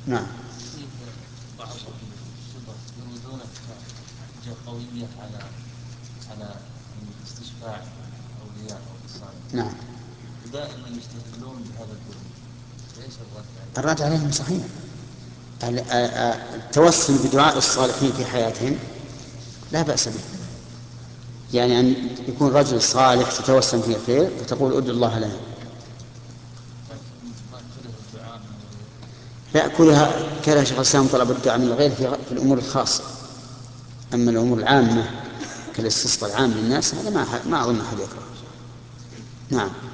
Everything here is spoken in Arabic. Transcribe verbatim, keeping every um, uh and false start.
نعم. فيه بعض أهل الشبه يريدون حجة قوية على على الاستشفاع بالأولياء أو بالصالحين. نعم. ودائما يستدلون بهذا الدليل. فإيش الرد عليه؟ الرد عليهم صحيح. التوسل بدعاء الصالحين في حياتهم لا بأس به، يعني أن يكون رجل صالح تتوسم فيه الخير فتقول ادعو الله له. لكن ما كره الدعاء من الغير. لا، كلها كره شيخ الإسلام طلب الدعاء من الغير في في الأمور الخاصة، أما الأمور العامة كالاستسقاء العام للناس هذا ما ما أظن أحد يكره. نعم.